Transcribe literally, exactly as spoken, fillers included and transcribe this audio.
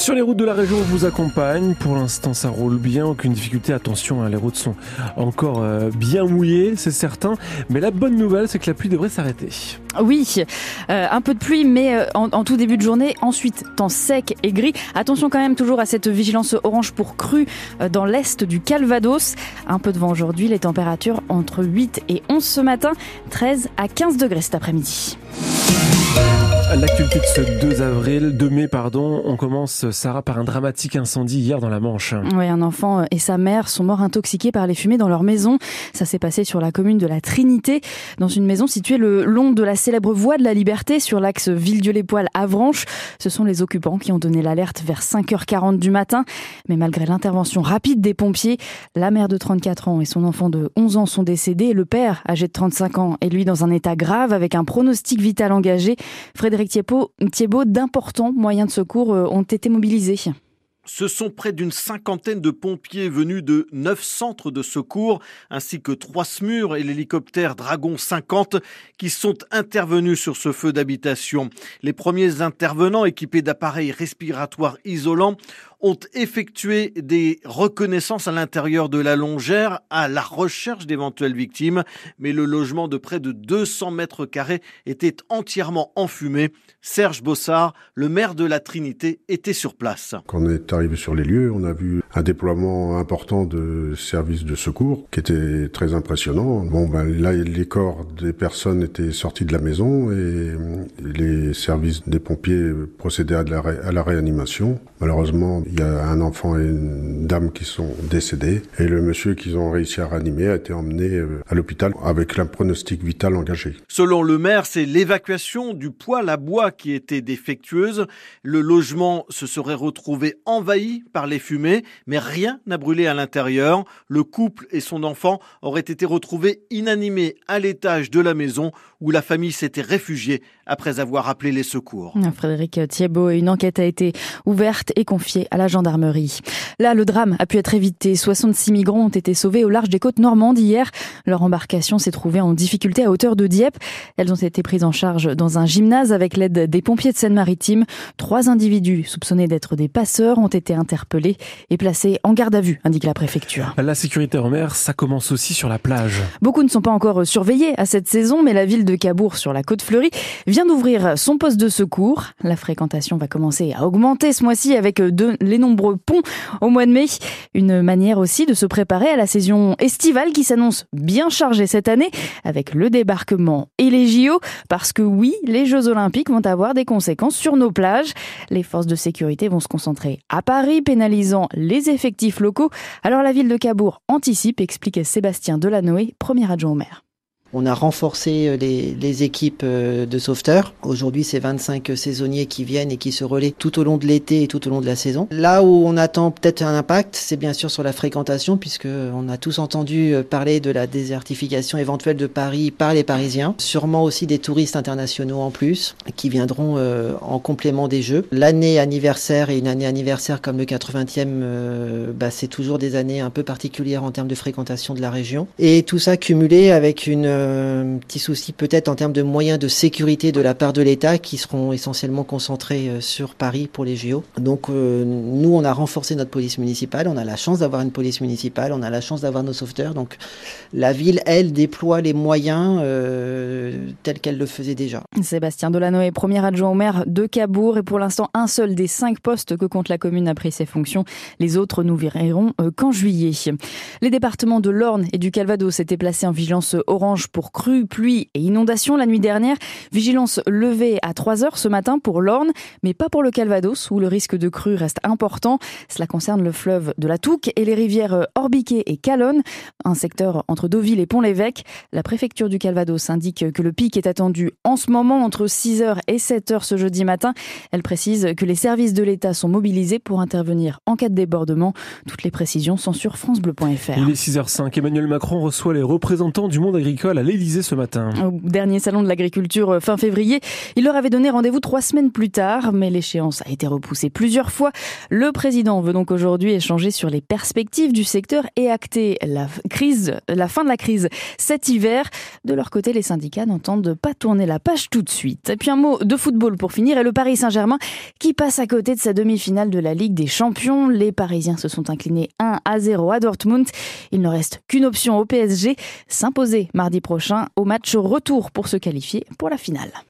Sur les routes de la région, on vous accompagne. Pour l'instant, ça roule bien, aucune difficulté. Attention, hein, les routes sont encore euh, bien mouillées, c'est certain. Mais la bonne nouvelle, c'est que la pluie devrait s'arrêter. Oui, euh, un peu de pluie, mais euh, en, en tout début de journée. Ensuite, temps sec et gris. Attention quand même toujours à cette vigilance orange pour crue euh, dans l'est du Calvados. Un peu de vent aujourd'hui, les températures entre huit et onze ce matin, treize à quinze degrés cet après-midi. L'actualité de ce deux avril, deux mai, pardon, on commence, Sarah, par un dramatique incendie hier dans la Manche. Oui, un enfant et sa mère sont morts intoxiqués par les fumées dans leur maison. Ça s'est passé sur la commune de la Trinité, dans une maison située le long de la célèbre voie de la Liberté sur l'axe Villedieu-les-Poêles-Avranches. Ce sont les occupants qui ont donné l'alerte vers cinq heures quarante du matin. Mais malgré l'intervention rapide des pompiers, la mère de trente-quatre ans et son enfant de onze ans sont décédés. Le père, âgé de trente-cinq ans, est lui dans un état grave avec un pronostic vital engagé. Frédéric Thiebaud, d'importants moyens de secours ont été mobilisés. Ce sont près d'une cinquantaine de pompiers venus de neuf centres de secours, ainsi que trois SMUR et l'hélicoptère Dragon cinquante qui sont intervenus sur ce feu d'habitation. Les premiers intervenants équipés d'appareils respiratoires isolants ont effectué des reconnaissances à l'intérieur de la longère à la recherche d'éventuelles victimes. Mais le logement de près de deux cents mètres carrés était entièrement enfumé. Serge Bossard, le maire de la Trinité, était sur place. Quand on est arrivé sur les lieux, on a vu un déploiement important de services de secours qui était très impressionnant. Bon, ben, là, les corps des personnes étaient sortis de la maison et les services des pompiers procédaient à la, ré- à la réanimation. Malheureusement, il y a un enfant et une dame qui sont décédés et le monsieur qu'ils ont réussi à réanimer a été emmené à l'hôpital avec un pronostic vital engagé. Selon le maire, c'est l'évacuation du poêle à bois qui était défectueuse. Le logement se serait retrouvé envahi par les fumées, mais rien n'a brûlé à l'intérieur. Le couple et son enfant auraient été retrouvés inanimés à l'étage de la maison où la famille s'était réfugiée après avoir appelé les secours. Frédéric Thiebaud, une enquête a été ouverte et confiée à la gendarmerie. Là, le drame a pu être évité. soixante-six migrants ont été sauvés au large des côtes normandes hier. Leur embarcation s'est trouvée en difficulté à hauteur de Dieppe. Elles ont été prises en charge dans un gymnase avec l'aide des pompiers de Seine-Maritime. Trois individus soupçonnés d'être des passeurs ont été interpellés et placés en garde à vue, indique la préfecture. La sécurité en mer, ça commence aussi sur la plage. Beaucoup ne sont pas encore surveillés à cette saison, mais la ville de Cabourg, sur la côte fleurie, vient d'ouvrir son poste de secours. La fréquentation va commencer à augmenter ce mois-ci avec de, les nombreux ponts au mois de mai. Une manière aussi de se préparer à la saison estivale qui s'annonce bien chargée cette année avec le débarquement et les J O. Parce que oui, les Jeux Olympiques vont avoir des conséquences sur nos plages. Les forces de sécurité vont se concentrer à Paris, pénalisant les effectifs locaux. Alors la ville de Cabourg anticipe, explique Sébastien Delanoë, premier adjoint au maire. On a renforcé les, les équipes de sauveteurs. Aujourd'hui, c'est vingt-cinq saisonniers qui viennent et qui se relaient tout au long de l'été et tout au long de la saison. Là où on attend peut-être un impact, c'est bien sûr sur la fréquentation, puisque on a tous entendu parler de la désertification éventuelle de Paris par les Parisiens. Sûrement aussi des touristes internationaux en plus, qui viendront euh, en complément des Jeux. L'année anniversaire et une année anniversaire comme le quatre-vingtième, euh, bah, c'est toujours des années un peu particulières en termes de fréquentation de la région. Et tout ça cumulé avec une un petit souci peut-être en termes de moyens de sécurité de la part de l'État qui seront essentiellement concentrés sur Paris pour les J O. Donc euh, nous, on a renforcé notre police municipale, on a la chance d'avoir une police municipale, on a la chance d'avoir nos sauveteurs. Donc la ville, elle, déploie les moyens euh, tels qu'elle le faisait déjà. Sébastien Delanoë, premier adjoint au maire de Cabourg, et pour l'instant, un seul des cinq postes que compte la commune a pris ses fonctions. Les autres nous verront euh, qu'en juillet. Les départements de l'Orne et du Calvados étaient placés en vigilance orange pour crues, pluie et inondations la nuit dernière. Vigilance levée à trois heures ce matin pour l'Orne, mais pas pour le Calvados où le risque de crue reste important. Cela concerne le fleuve de la Touques et les rivières Orbiquet et Calonne, un secteur entre Deauville et Pont-l'Évêque. La préfecture du Calvados indique que le pic est attendu en ce moment entre six heures et sept heures ce jeudi matin. Elle précise que les services de l'État sont mobilisés pour intervenir en cas de débordement. Toutes les précisions sont sur francebleu point f r. Il est six heures zéro cinq. Emmanuel Macron reçoit les représentants du monde agricole à l'Élysée ce matin. Au dernier salon de l'agriculture fin février, il leur avait donné rendez-vous trois semaines plus tard, mais l'échéance a été repoussée plusieurs fois. Le président veut donc aujourd'hui échanger sur les perspectives du secteur et acter la crise, la fin de la crise cet hiver. De leur côté, les syndicats n'entendent pas tourner la page tout de suite. Et puis un mot de football pour finir, et le Paris Saint-Germain qui passe à côté de sa demi-finale de la Ligue des Champions. Les Parisiens se sont inclinés un à zéro à Dortmund. Il ne reste qu'une option au P S G, s'imposer mardi prochain au match retour pour se qualifier pour la finale.